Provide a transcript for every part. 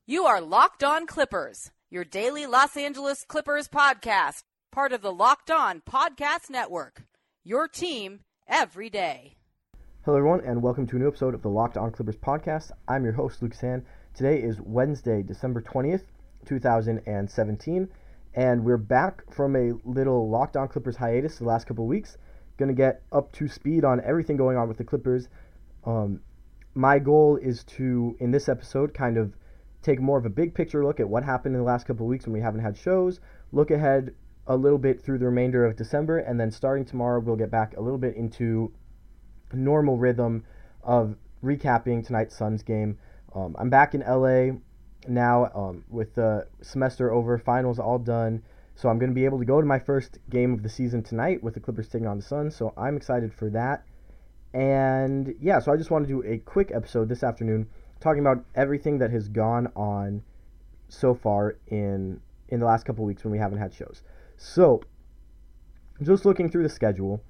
You are Locked On Clippers, your daily Los Angeles Clippers podcast, part of the Locked On Podcast Network, your team every day. Hello everyone, and welcome to a new episode of the Locked On Clippers podcast. I'm your host, Luke San. Today is Wednesday, December 20th, 2017, and we're back from a little Locked On Clippers hiatus the last couple of weeks. Going to get up to speed on everything going on with the Clippers. My goal is to, in this episode, kind of take more of a big picture look at what happened in the last couple of weeks when we haven't had shows, look ahead a little bit through the remainder of December, and then starting tomorrow we'll get back a little bit into normal rhythm of recapping tonight's Suns game. I'm back in LA now with the semester over, finals all done, so I'm going to be able to go to my first game of the season tonight with the Clippers taking on the Suns, so I'm excited for that. And yeah, so I just want to do a quick episode this afternoon talking about everything that has gone on so far in the last couple of weeks when we haven't had shows. So, just looking through the schedule,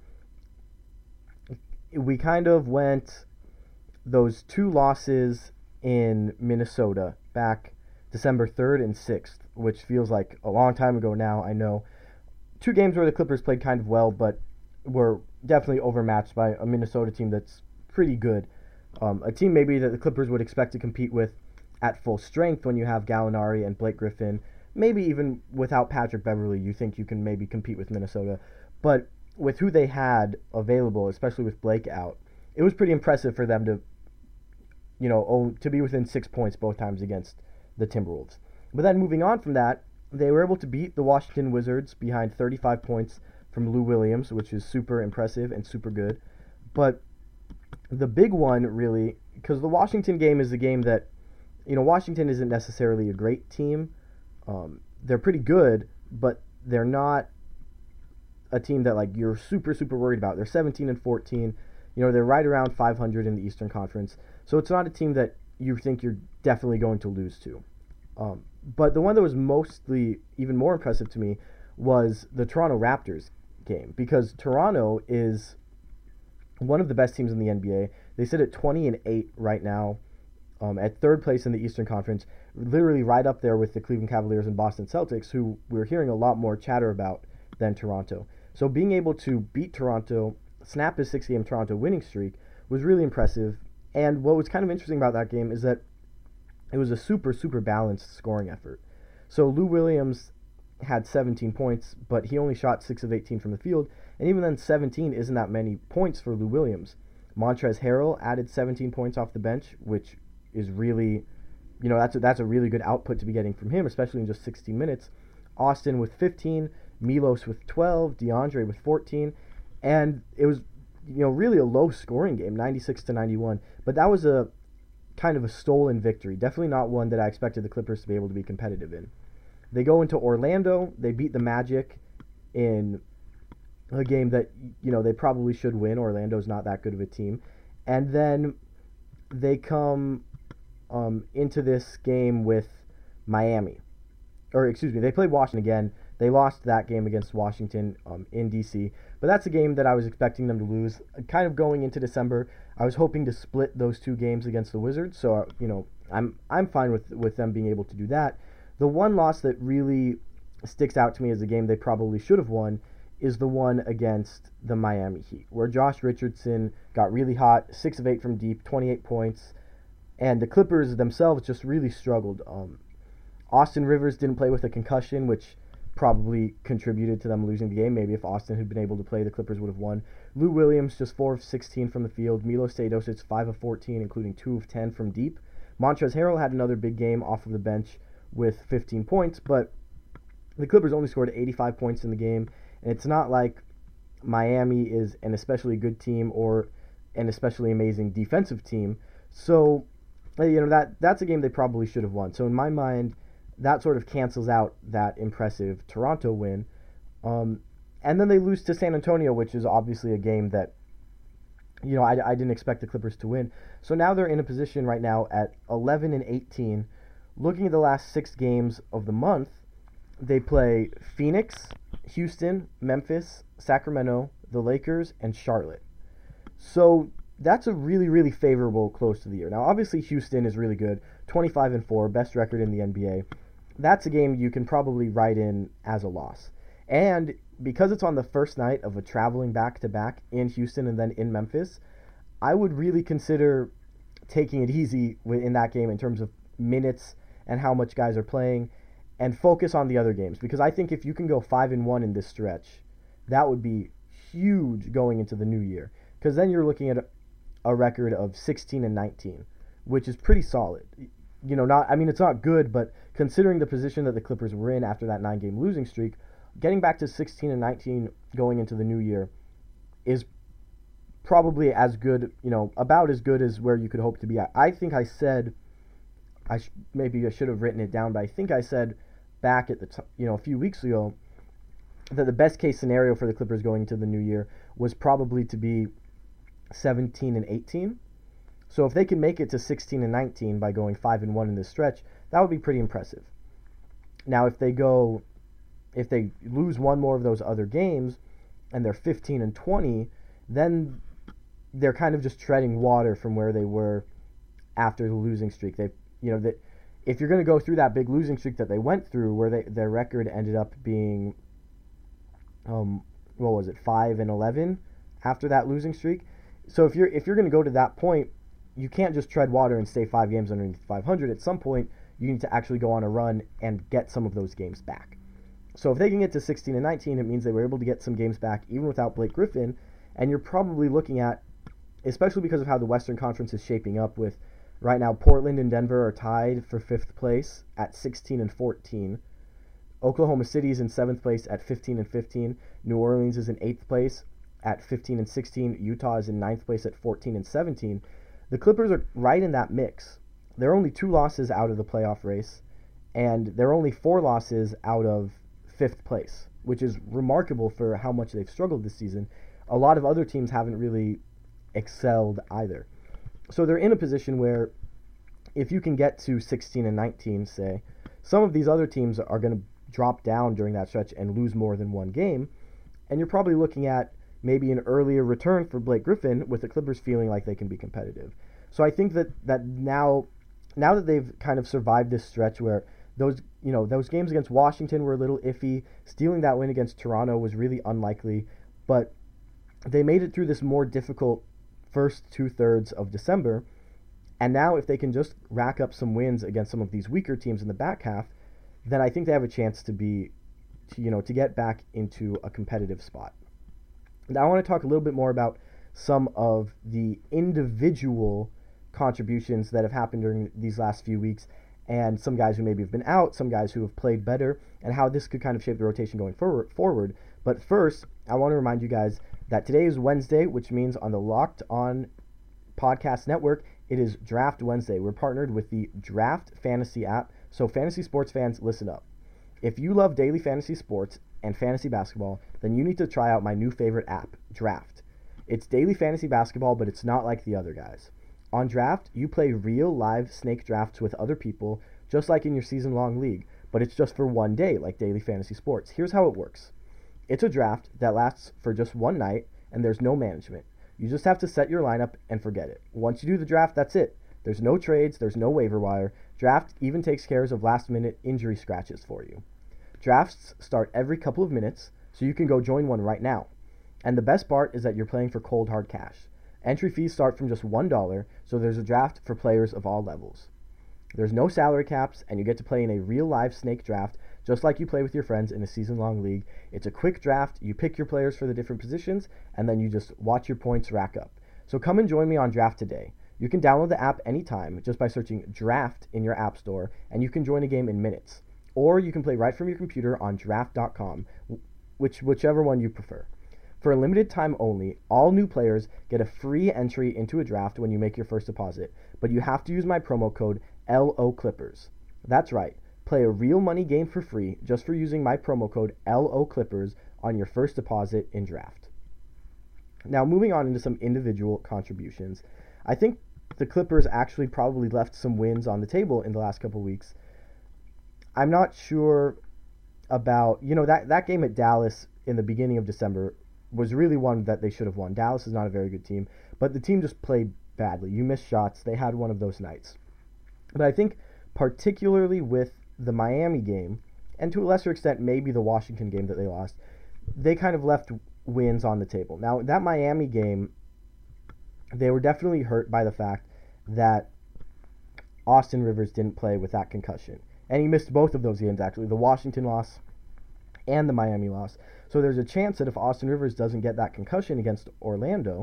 we kind of went those two losses in Minnesota back December 3rd and 6th, which feels like a long time ago now, I know. Two games where the Clippers played kind of well, but were definitely overmatched by a Minnesota team that's pretty good. A team maybe that the Clippers would expect to compete with at full strength when you have Gallinari and Blake Griffin. Maybe even without Patrick Beverley, you think you can maybe compete with Minnesota. But with who they had available, especially with Blake out, it was pretty impressive for them to, to be within 6 points both times against the Timberwolves. But then moving on from that, they were able to beat the Washington Wizards behind 35 points from Lou Williams, which is super impressive and super good. But the big one, really, because the Washington game is a game that, Washington isn't necessarily a great team. They're pretty good, but they're not a team that, you're super, super worried about. They're 17-14. They're right around 500 in the Eastern Conference. So it's not a team that you think you're definitely going to lose to. But the one that was mostly even more impressive to me was the Toronto Raptors game, because Toronto is one of the best teams in the NBA. They sit at 20-8 right now, at third place in the Eastern Conference, literally right up there with the Cleveland Cavaliers and Boston Celtics, who we're hearing a lot more chatter about than Toronto. So being able to beat Toronto, snap a 6-game Toronto winning streak, was really impressive. And what was kind of interesting about that game is that it was a super, super balanced scoring effort. So Lou Williams had 17 points, but he only shot 6 of 18 from the field, and even then 17 isn't that many points for Lou Williams. Montrezl Harrell added 17 points off the bench, which is really, that's a really good output to be getting from him, especially in just 16 minutes. Austin with 15, Milos with 12, DeAndre with 14, and it was, really a low scoring game, 96-91, but that was a kind of a stolen victory, definitely not one that I expected the Clippers to be able to be competitive in. They go into Orlando, they beat the Magic in a game that, they probably should win. Orlando's not that good of a team. And then they come into this game with Miami. They played Washington again. They lost that game against Washington in D.C. But that's a game that I was expecting them to lose. Kind of going into December, I was hoping to split those two games against the Wizards. So, I'm fine with them being able to do that. The one loss that really sticks out to me as a game they probably should have won is the one against the Miami Heat, where Josh Richardson got really hot, 6 of 8 from deep, 28 points, and the Clippers themselves just really struggled. Austin Rivers didn't play with a concussion, which probably contributed to them losing the game. Maybe if Austin had been able to play, the Clippers would have won. Lou Williams just 4 of 16 from the field. Milos Teodosic 5 of 14, including 2 of 10 from deep. Montrezl Harrell had another big game off of the bench with 15 points, but the Clippers only scored 85 points in the game, and it's not like Miami is an especially good team or an especially amazing defensive team. So, that's a game they probably should have won. So in my mind, that sort of cancels out that impressive Toronto win. And then they lose to San Antonio, which is obviously a game that, I didn't expect the Clippers to win. So now they're in a position right now at 11-18. Looking at the last 6 games of the month, they play Phoenix, Houston, Memphis, Sacramento, the Lakers, and Charlotte. So, that's a really, really favorable close to the year. Now, obviously, Houston is really good, 25-4, best record in the NBA. That's a game you can probably write in as a loss. And because it's on the first night of a traveling back-to-back in Houston and then in Memphis, I would really consider taking it easy in that game in terms of minutes and how much guys are playing, and focus on the other games. Because I think if you can go 5-1 in this stretch, that would be huge going into the new year. Because then you're looking at a record of 16-19, which is pretty solid. You know, it's not good, but considering the position that the Clippers were in after that 9-game losing streak, getting back to 16-19 going into the new year is probably as good, about as good as where you could hope to be at. I think I said, maybe I should have written it down, but I think I said back at a few weeks ago that the best case scenario for the Clippers going into the new year was probably to be 17-18. So if they can make it to 16-19 by going 5-1 in this stretch, that would be pretty impressive. Now, if they lose one more of those other games and they're 15-20, then they're kind of just treading water from where they were after the losing streak. If you're going to go through that big losing streak that they went through, where their record ended up being 5-11 after that losing streak. So if you're going to go to that point, you can't just tread water and stay 5 games underneath 500. At some point, you need to actually go on a run and get some of those games back. So if they can get to 16-19, it means they were able to get some games back even without Blake Griffin, and you're probably looking at, especially because of how the Western Conference is shaping up with, right now, Portland and Denver are tied for 5th place at 16-14. Oklahoma City is in 7th place at 15-15. New Orleans is in 8th place at 15-16. Utah is in 9th place at 14-17. The Clippers are right in that mix. They're only 2 losses out of the playoff race, and they're only 4 losses out of 5th place, which is remarkable for how much they've struggled this season. A lot of other teams haven't really excelled either. So they're in a position where if you can get to 16-19, say, some of these other teams are going to drop down during that stretch and lose more than one game, and you're probably looking at maybe an earlier return for Blake Griffin, with the Clippers feeling like they can be competitive. So I think that now that they've kind of survived this stretch where those games against Washington were a little iffy, stealing that win against Toronto was really unlikely, but they made it through this more difficult first 2/3 of December, and now if they can just rack up some wins against some of these weaker teams in the back half, then I think they have a chance to get back into a competitive spot. Now I want to talk a little bit more about some of the individual contributions that have happened during these last few weeks, and some guys who maybe have been out, some guys who have played better, and how this could kind of shape the rotation going forward. But first, I want to remind you guys that today is Wednesday, which means on the Locked On Podcast Network, it is Draft Wednesday. We're partnered with the Draft Fantasy app, so fantasy sports fans, listen up. If you love daily fantasy sports and fantasy basketball, then you need to try out my new favorite app, Draft. It's daily fantasy basketball, but it's not like the other guys. On Draft, you play real live snake drafts with other people, just like in your season-long league, but it's just for one day, like daily fantasy sports. Here's how it works. It's a draft that lasts for just one night, and there's no management. You just have to set your lineup and forget it. Once you do the draft, that's it. There's no trades, there's no waiver wire. Draft even takes care of last-minute injury scratches for you. Drafts start every couple of minutes, so you can go join one right now. And the best part is that you're playing for cold hard cash. Entry fees start from just $1, so there's a draft for players of all levels. There's no salary caps, and you get to play in a real live snake draft, just like you play with your friends in a season-long league. It's a quick draft, you pick your players for the different positions, and then you just watch your points rack up. So come and join me on Draft today. You can download the app anytime just by searching Draft in your app store, and you can join a game in minutes. Or you can play right from your computer on draft.com, whichever one you prefer. For a limited time only, all new players get a free entry into a draft when you make your first deposit, but you have to use my promo code LOClippers. That's right, play a real money game for free just for using my promo code LOClippers on your first deposit in Draft. Now moving on into some individual contributions, I think the Clippers actually probably left some wins on the table in the last couple weeks. I'm not sure about, that game at Dallas in the beginning of December was really one that they should have won. Dallas is not a very good team, but the team just played badly. You missed shots. They had one of those nights. But I think particularly with the Miami game, and to a lesser extent maybe the Washington game that they lost, they kind of left wins on the table. Now, that Miami game, they were definitely hurt by the fact that Austin Rivers didn't play with that concussion. And he missed both of those games, actually, the Washington loss and the Miami loss. So there's a chance that if Austin Rivers doesn't get that concussion against Orlando,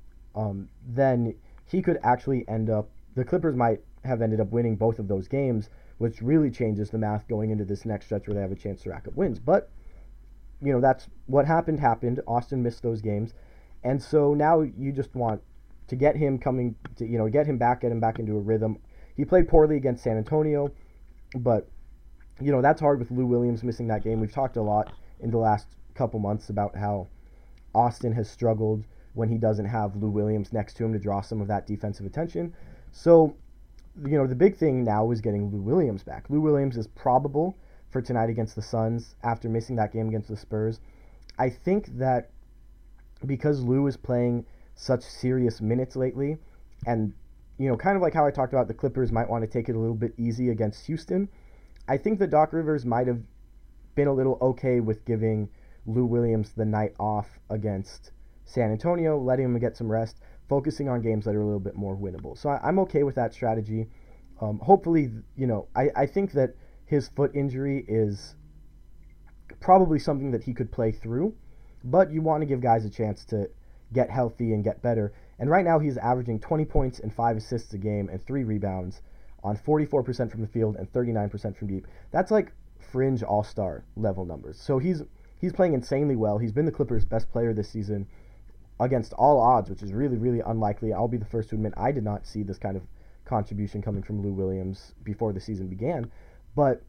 then he could actually end up, the Clippers might have ended up winning both of those games, which really changes the math going into this next stretch where they have a chance to rack up wins. But, that's what happened. Austin missed those games. And so now you just want to get him get him back into a rhythm. He played poorly against San Antonio, but, that's hard with Lou Williams missing that game. We've talked a lot in the last couple months about how Austin has struggled when he doesn't have Lou Williams next to him to draw some of that defensive attention. So, the big thing now is getting Lou Williams back. Lou Williams is probable for tonight against the Suns after missing that game against the Spurs. I think that because Lou is playing such serious minutes lately, and, kind of like how I talked about the Clippers might want to take it a little bit easy against Houston, I think that Doc Rivers might have been a little okay with giving Lou Williams the night off against San Antonio, letting him get some rest, focusing on games that are a little bit more winnable. So I'm okay with that strategy. Hopefully, I think that his foot injury is probably something that he could play through, but you want to give guys a chance to get healthy and get better. And right now he's averaging 20 points and 5 assists a game and 3 rebounds on 44% from the field and 39% from deep. That's like fringe all-star level numbers. So he's playing insanely well. He's been the Clippers' best player this season against all odds, which is really, really unlikely. I'll be the first to admit I did not see this kind of contribution coming from Lou Williams before the season began. But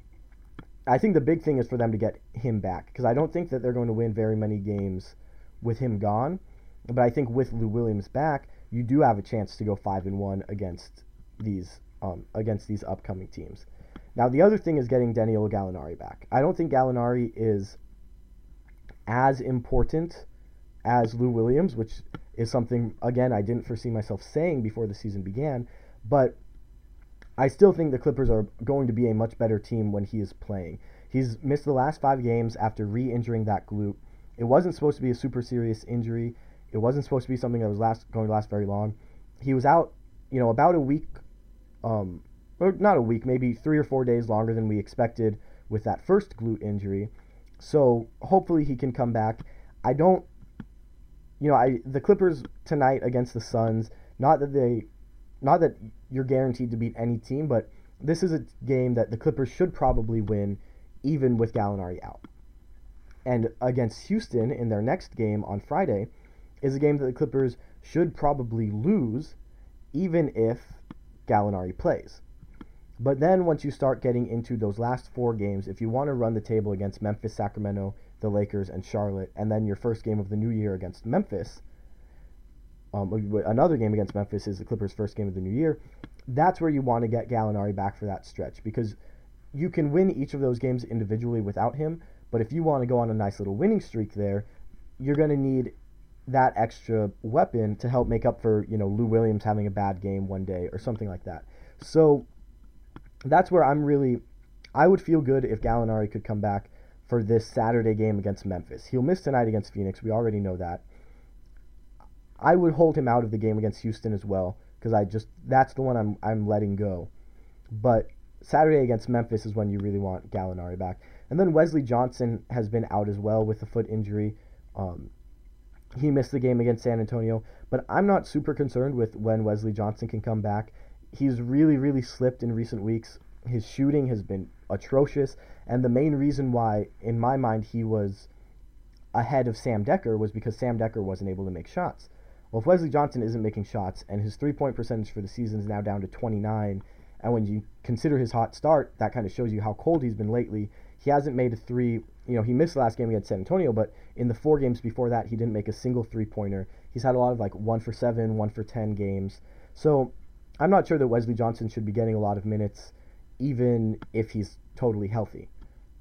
I think the big thing is for them to get him back, because I don't think that they're going to win very many games with him gone. But I think with Lou Williams back, you do have a chance to go 5-1 against these upcoming teams. Now, the other thing is getting Danilo Gallinari back. I don't think Gallinari is as important as Lou Williams, which is something, again, I didn't foresee myself saying before the season began, but I still think the Clippers are going to be a much better team when he is playing. He's missed the last 5 games after re-injuring that glute. It wasn't supposed to be a super serious injury. It wasn't supposed to be something that was going to last very long. He was out, about a week, or not a week, maybe 3 or 4 days longer than we expected with that first glute injury. So hopefully he can come back. The Clippers tonight against the Suns, not that you're guaranteed to beat any team, but this is a game that the Clippers should probably win even with Gallinari out. And against Houston in their next game on Friday is a game that the Clippers should probably lose even if Gallinari plays. But then once you start getting into those last 4 games, if you want to run the table against Memphis, Sacramento, the Lakers, and Charlotte, and then your first game of the new year against Memphis, another game against Memphis is the Clippers' first game of the new year, that's where you want to get Gallinari back for that stretch, because you can win each of those games individually without him, but if you want to go on a nice little winning streak there, you're going to need that extra weapon to help make up for, Lou Williams having a bad game one day or something like that. So that's where I would feel good if Gallinari could come back for this Saturday game against Memphis. He'll miss tonight against Phoenix. We already know that. I would hold him out of the game against Houston as well, because that's the one I'm letting go. But Saturday against Memphis is when you really want Gallinari back. And then Wesley Johnson has been out as well with a foot injury. He missed the game against San Antonio, but I'm not super concerned with when Wesley Johnson can come back. He's really, really slipped in recent weeks. His shooting has been atrocious, and the main reason why, in my mind, he was ahead of Sam Decker was because Sam Decker wasn't able to make shots. Well, if Wesley Johnson isn't making shots, and his three-point percentage for the season is now down to 29, and when you consider his hot start, that kind of shows you how cold he's been lately. He hasn't made a three. He missed the last game against San Antonio, but in the 4 games before that, he didn't make a single three-pointer. He's had a lot of 1 for 7, 1 for 10 games. So I'm not sure that Wesley Johnson should be getting a lot of minutes, even if he's totally healthy.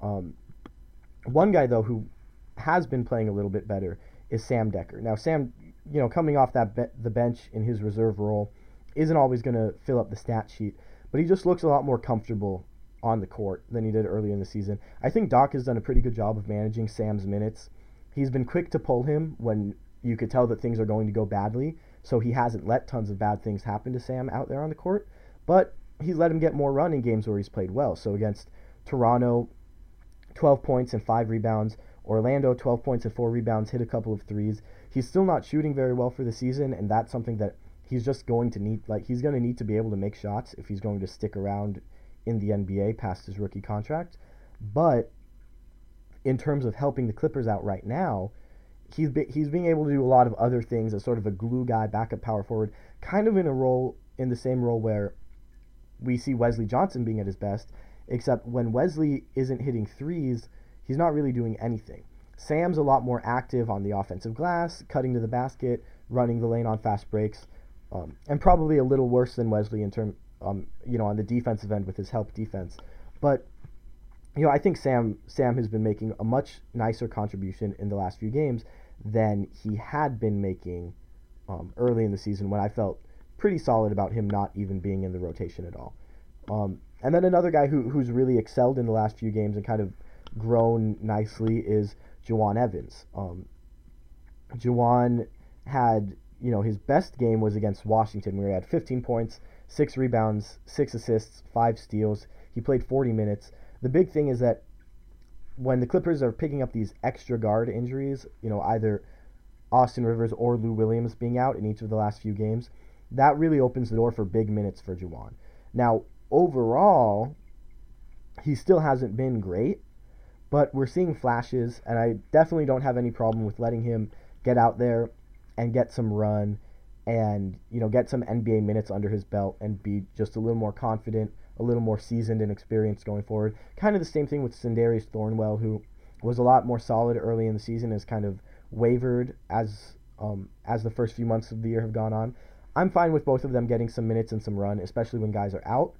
One guy, though, who has been playing a little bit better is Sam Decker. Now, Sam, coming off the bench in his reserve role isn't always going to fill up the stat sheet, but he just looks a lot more comfortable on the court than he did earlier in the season. I think Doc has done a pretty good job of managing Sam's minutes. He's been quick to pull him when you could tell that things are going to go badly, so he hasn't let tons of bad things happen to Sam out there on the court, but he's let him get more run in games where he's played well. So against Toronto, 12 points and 5 rebounds. Orlando, 12 points and 4 rebounds, hit a couple of threes. He's still not shooting very well for the season, and that's something that he's just going to need. He's going to need to be able to make shots if he's going to stick around in the NBA past his rookie contract. But in terms of helping the Clippers out right now, he's being able to do a lot of other things as sort of a glue guy, backup power forward, kind of in the same role where we see Wesley Johnson being at his best, except when Wesley isn't hitting threes, he's not really doing anything. Sam's a lot more active on the offensive glass, cutting to the basket, running the lane on fast breaks, and probably a little worse than Wesley in term, on the defensive end with his help defense. But I think Sam has been making a much nicer contribution in the last few games than he had been making early in the season, when I felt pretty solid about him not even being in the rotation at all. And then another guy who's really excelled in the last few games and kind of grown nicely is Juwan Evans. Juwan had, his best game was against Washington, where he had 15 points, 6 rebounds, 6 assists, 5 steals. He played 40 minutes. The big thing is that when the Clippers are picking up these extra guard injuries, either Austin Rivers or Lou Williams being out in each of the last few games, that really opens the door for big minutes for Juwan. Now, overall, he still hasn't been great, but we're seeing flashes, and I definitely don't have any problem with letting him get out there and get some run and, get some NBA minutes under his belt and be just a little more confident, a little more seasoned and experienced going forward. Kind of the same thing with Sindarius Thornwell, who was a lot more solid early in the season, has kind of wavered as the first few months of the year have gone on. I'm fine with both of them getting some minutes and some run, especially when guys are out.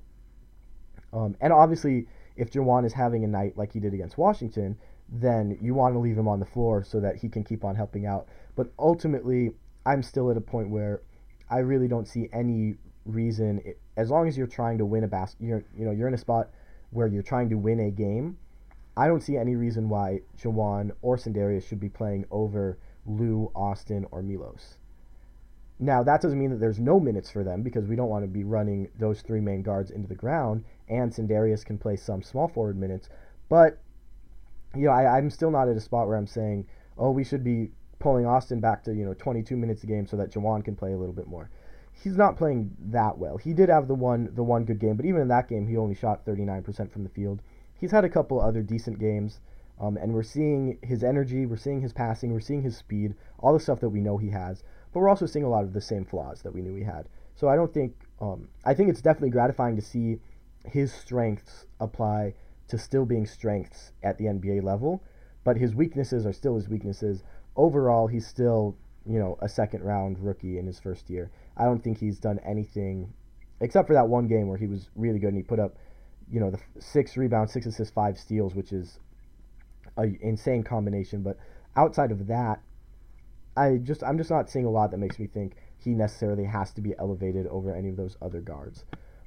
And obviously, if Juwan is having a night like he did against Washington, then you want to leave him on the floor so that he can keep on helping out. But ultimately, I'm still at a point where I really don't see any reason, as long as you're trying to win you're in a spot where you're trying to win a game, I don't see any reason why Juwan or Sindarius should be playing over Lou, Austin, or Milos. Now, that doesn't mean that there's no minutes for them, because we don't want to be running those 3 main guards into the ground, and Sindarius can play some small forward minutes. But, I'm still not at a spot where I'm saying, we should be pulling Austin back to, 22 minutes a game so that Juwan can play a little bit more. He's not playing that well. He did have the one good game, but even in that game, he only shot 39% from the field. He's had a couple other decent games, and we're seeing his energy, we're seeing his passing, we're seeing his speed, all the stuff that we know he has. But we're also seeing a lot of the same flaws that we knew he had. So I don't think, I think it's definitely gratifying to see his strengths apply to still being strengths at the NBA level, but his weaknesses are still his weaknesses. Overall, he's still, a second-round rookie in his first year. I don't think he's done anything, except for that one game where he was really good and he put up, the 6 rebounds, 6 assists, 5 steals, which is an insane combination. But outside of that, I'm just not seeing a lot that makes me think he necessarily has to be elevated over any of those other guards.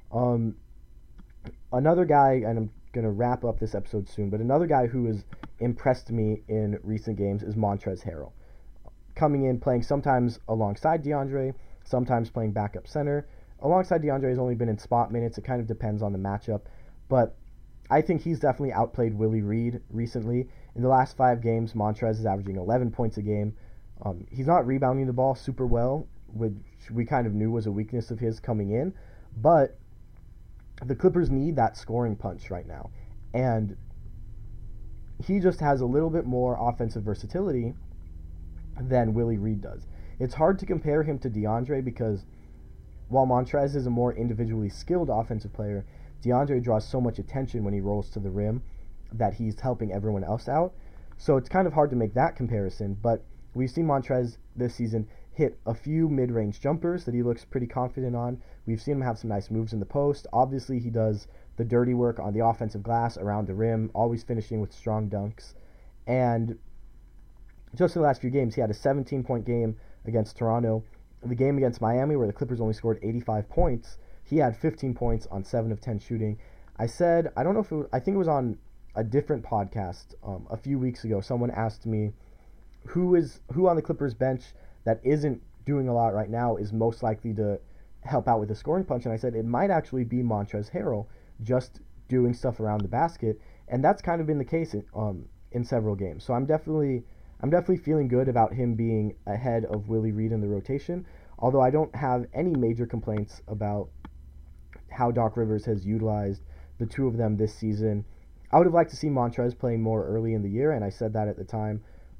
Another guy, and I'm going to wrap up this episode soon, but another guy who has impressed me in recent games is Montrezl Harrell. Coming in, playing sometimes alongside DeAndre, sometimes playing backup center. Alongside DeAndre, has only been in spot minutes. It kind of depends on the matchup, but I think he's definitely outplayed Willie Reed recently. In the last 5 games, Montrezl is averaging 11 points a game. He's not rebounding the ball super well, which we kind of knew was a weakness of his coming in, but the Clippers need that scoring punch right now, and he just has a little bit more offensive versatility than Willie Reed does. It's hard to compare him to DeAndre because while Montrezl is a more individually skilled offensive player, DeAndre draws so much attention when he rolls to the rim that he's helping everyone else out. So it's kind of hard to make that comparison, but we've seen Montrezl this season hit a few mid-range jumpers that he looks pretty confident on. We've seen him have some nice moves in the post. Obviously, he does the dirty work on the offensive glass around the rim, always finishing with strong dunks. And just in the last few games, he had a 17-point game against Toronto. The game against Miami, where the Clippers only scored 85 points, he had 15 points on 7 of 10 shooting. I said, I don't know if it was, I think it was on a different podcast a few weeks ago. Someone asked me who on the Clippers bench that isn't doing a lot right now is most likely to help out with the scoring punch, and I said it might actually be Montrezl Harrell, just doing stuff around the basket, and that's kind of been the case in several games. So I'm definitely feeling good about him being ahead of Willie Reed in the rotation, although I don't have any major complaints about how Doc Rivers has utilized the two of them this season. I would have liked to see Montrez playing more early in the year, and I said that at the time.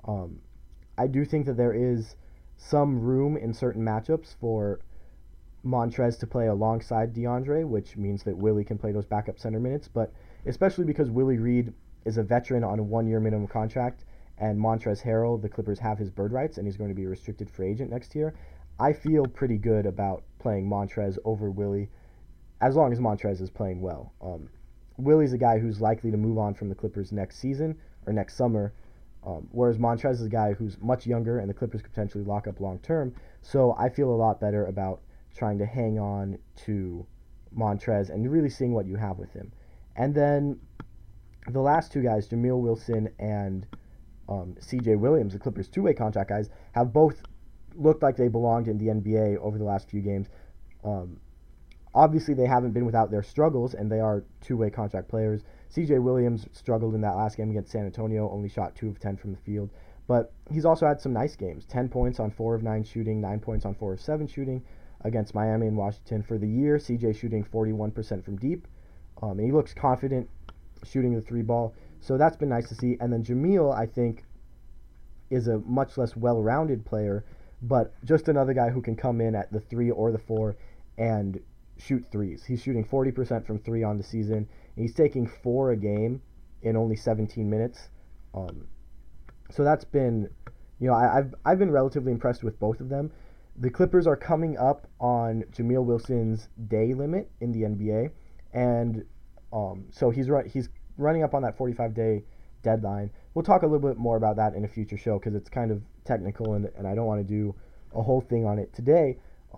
I do think that there is some room in certain matchups for Montrez to play alongside DeAndre, which means that Willie can play those backup center minutes, but especially because Willie Reed is a veteran on a 1-year minimum contract, and Montrezl Harrell, the Clippers have his bird rights, and he's going to be a restricted free agent next year. I feel pretty good about playing Montrez over Willie, as long as Montrez is playing well. Willie's a guy who's likely to move on from the Clippers next season, or next summer, whereas Montrez is a guy who's much younger, and the Clippers could potentially lock up long term, so I feel a lot better about trying to hang on to Montrez and really seeing what you have with him. And then the last two guys, Jamil Wilson and CJ Williams, the Clippers' two-way contract guys, have both looked like they belonged in the NBA over the last few games. Obviously, they haven't been without their struggles, and they are two-way contract players. CJ Williams struggled in that last game against San Antonio, only shot 2 of 10 from the field. But he's also had some nice games, 10 points on 4 of 9 shooting, 9 points on 4 of 7 shooting against Miami and Washington. For the year, CJ shooting 41% from deep, and he looks confident shooting the 3-ball. So that's been nice to see. And then Jamil, I think, is a much less well-rounded player, but just another guy who can come in at the 3 or the 4 and shoot threes. He's shooting 40% from 3 on the season, and he's taking 4 a game in only 17 minutes. So that's been, I've been relatively impressed with both of them. The Clippers are coming up on Jamil Wilson's day limit in the NBA, and so he's running up on that 45-day deadline. We'll talk a little bit more about that in a future show because it's kind of technical, and I don't want to do a whole thing on it today.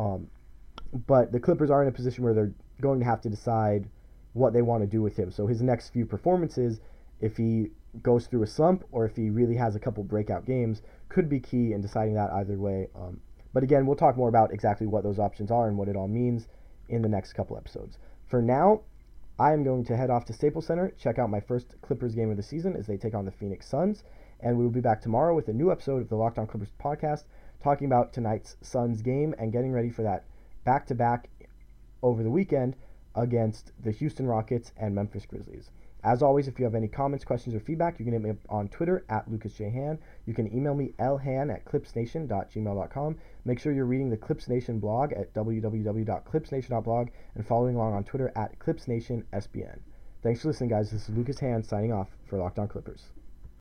But the Clippers are in a position where they're going to have to decide what they want to do with him. So his next few performances, if he goes through a slump or if he really has a couple breakout games, could be key in deciding that either way. But again, we'll talk more about exactly what those options are and what it all means in the next couple episodes. For now, I am going to head off to Staples Center, check out my first Clippers game of the season as they take on the Phoenix Suns, and we will be back tomorrow with a new episode of the Locked On Clippers podcast, talking about tonight's Suns game and getting ready for that back-to-back over the weekend against the Houston Rockets and Memphis Grizzlies. As always, if you have any comments, questions, or feedback, you can hit me up on Twitter at LucasJHan. You can email me lhan@clipsnation.gmail.com. Make sure you're reading the Clips Nation blog at www.clipsnation.blog and following along on Twitter at ClipsNationSBN. Thanks for listening, guys. This is Lucas Han signing off for Locked On Clippers.